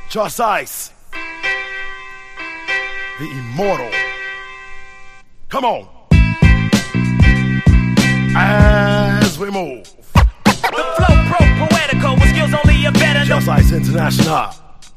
Just Ice, the immortal. Come on. As we move. The flow pro-poetical with skills only a better. Just Ice International.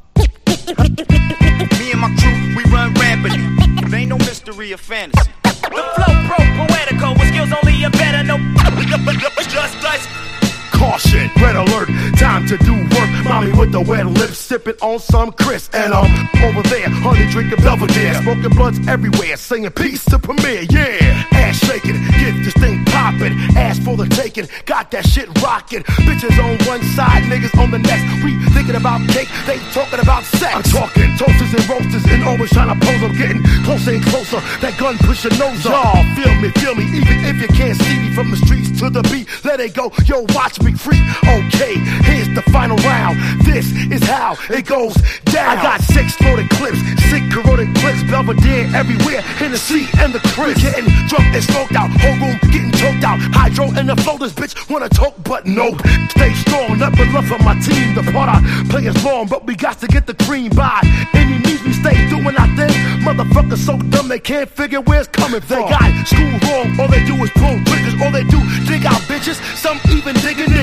Me and my crew, we run rapidly. It ain't no mystery or fantasy. The flow pro-poetical with skills only a better. No. Just Ice. Caution, red alert, time to do work. Mommy with the wet lips, sipping on some crisp. And over there, honey drinking Belvedere. Smoking blunts everywhere, singing peace to Premier, yeah. Ass shaking, get this thing popping. Ass for the taking, got that shit rocking. Bitches on one side, niggas on the next. We thinking about cake, they talking about sex. I'm talking toasters and roasters and always trying to pose. I'm getting closer and closer, that gun push your nose up. Y'all feel me, even if you can't see me from the streets to the beat. Let it go, yo, watch me freak. Okay, here's the final round. This is how it goes down. I got 6 loaded clips, 6 corroded clips, Belvedere everywhere, Hennessy and the crib. Getting drunk and smoked out, whole room getting choked out. Hydro and the flow, this bitch wanna talk, but nope. Stay strong, nothing love for my team. The part I play is long, but we got to get the cream by any means. We stay doing our thing. Motherfuckers so dumb they can't figure where it's coming from. They got school wrong, all they do is pull triggers, all they do dig out bitches. Some even digging niggas.